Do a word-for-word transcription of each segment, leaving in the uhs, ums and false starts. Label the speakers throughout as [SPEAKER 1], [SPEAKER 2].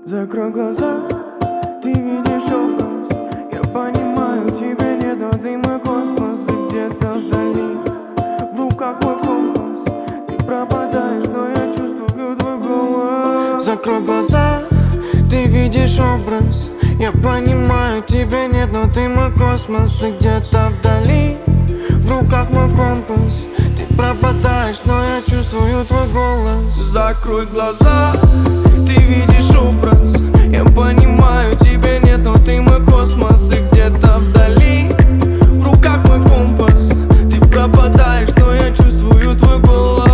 [SPEAKER 1] Закрой глаза, ты видишь образ. Я понимаю, тебе нет, но ты мой космос. И где-то вдали, в руках мой компас. Ты пропадаешь, но я чувствую твой голос.
[SPEAKER 2] Закрой глаза, ты видишь образ. Я понимаю, тебя нет, но ты мой космос. И где-то вдали, в руках мой компас. Ты пропадаешь, но я чувствую твой голос. Закрой глаза, ты видишь образ. Я понимаю, тебя нет, но ты мой космос. И где-то вдали, в руках мой компас. Ты пропадаешь, но я чувствую твой голос.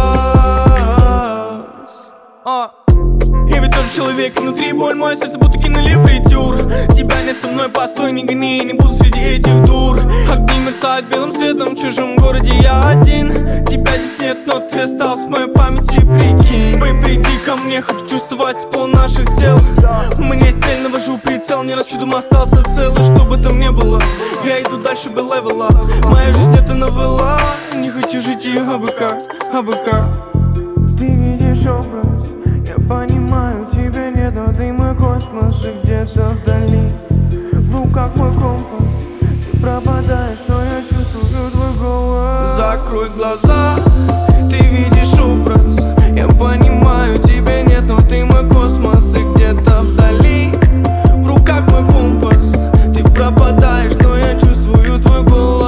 [SPEAKER 2] а. Я ведь тоже человек, внутри боль, мое сердце будто кинули фритюр. Тебя нет со мной, постой, не гони, не буду среди этих дур. Огни мерцают белым светом, в чужом городе я один. Тебя здесь нет, но ты остался в моей памяти, прикинь. Бэй, приди ко мне, хочу чувствовать тепло наших тел. У меня есть цель, навожу прицел, не раз чудом остался целый. Что бы там ни было, я иду дальше без левела. Моя жизнь это новелла, не хочу жить ее абы как, абы как.
[SPEAKER 1] Ты видишь образ, я понимаю, тебя нет, но ты мой космос. И где-то вдали, в руках мой компас. Ты пропадаешь, но я чувствую твой голос.
[SPEAKER 2] Закрой глаза, ты видишь образ. Я понимаю, тебя нет, но ты мой космос. И где-то вдали, в руках мой компас. Ты пропадаешь, но я чувствую твой голос.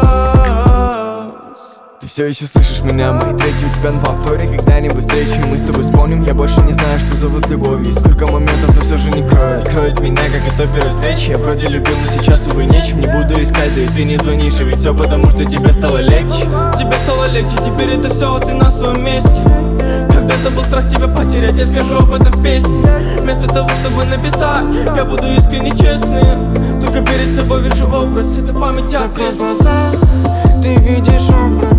[SPEAKER 2] Ты все еще слышишь меня, мои треки у тебя на повторе. Когда-нибудь встречи мы с тобой вспомним. Я больше не знаю, что зовут любовью. Сколько моментов, но все же не кроет. Кроет меня, как и той первой встречи. Я вроде любил, но сейчас, увы, нечем. Не буду искать, да и ты не звонишь. И ведь все потому, что тебе стало легче. Тебе стало легче, теперь это все, а ты на своем месте. Когда-то был страх тебя потерять, я скажу об этом в песне. Вместо того, чтобы написать, я буду искренне честным. Только перед собой вижу образ, это память о. Закрой глаза, ты видишь образ.